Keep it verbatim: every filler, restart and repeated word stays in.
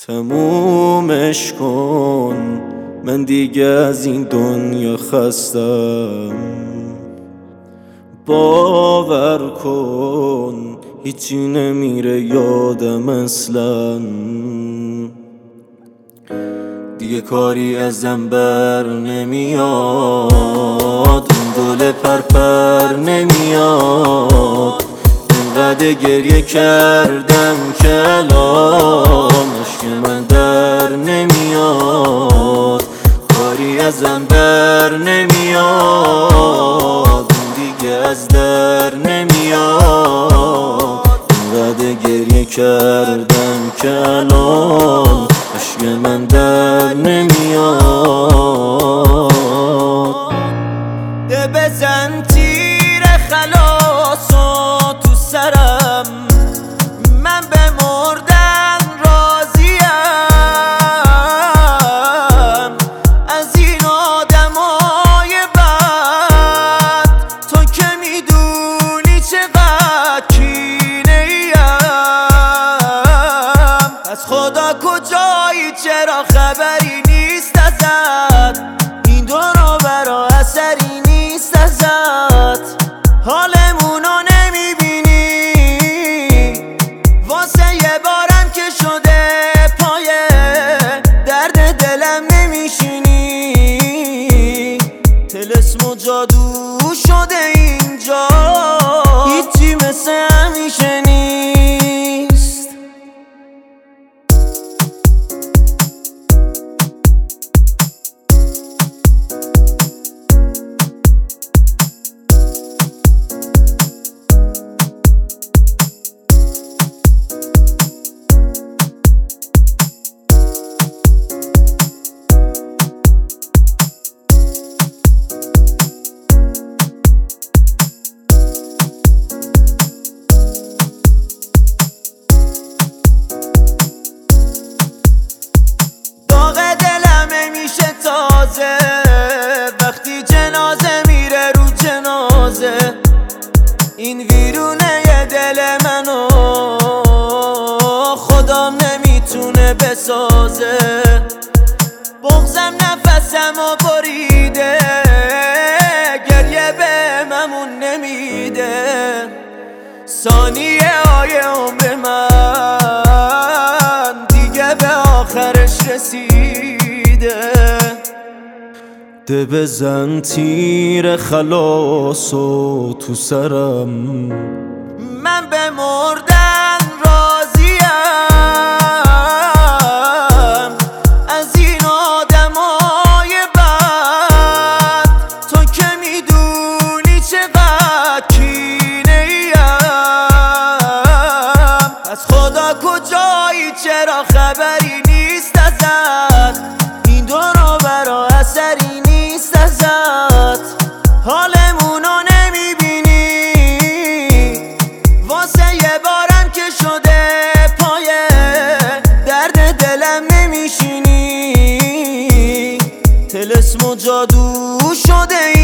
تمومش کن، من دیگه از این دنیا خستم. باور کن هیچی نمیره یادم اصلا، دیگه کاری ازم بر نمیاد، این گل پرپر نمیاد. اینقدر گریه کردم که الان اشک من در نمیاد، کاری ازم بر نمیاد، دیگه از در نمیاد. اینقدر گریه کردم که الان اشک من در نمیاد. ده بزن تیر خلاص و تو سرم، من به مردن راضیم. از این آدمای بد تو که میدونی چقدر کینه ایم. از خدا کجایی چرا خبری نیست ازت، این دو رو برا اثری نیست ازت. حالمونو نمیبینی واسه یه بارم که شده پای درد دلم نمیشینی. طلسم و جادو شده اینجا، هیچی مثل همیشه نیست. وقتی جنازه میره رو جنازه، این ویرونه ی دل منو خدام نمیتونه بسازه. بغضم نفسمو بریده، گریه به ممون نمیده. ثانیه های عمر من دیگه به آخرش رسیده. ده بزن تیر خلاص و تو سرم، من به مردن راضیم. از این آدمای بد تو که میدونی چقدر کینه ایم. از خدا کجایی چرا خبری نیست ازت، این دو رو برا اثری نیست ازت. حالمونو نمیبینی واسه یه بارم که شده پای درد دلم نمیشینی. طلسم و جادو شده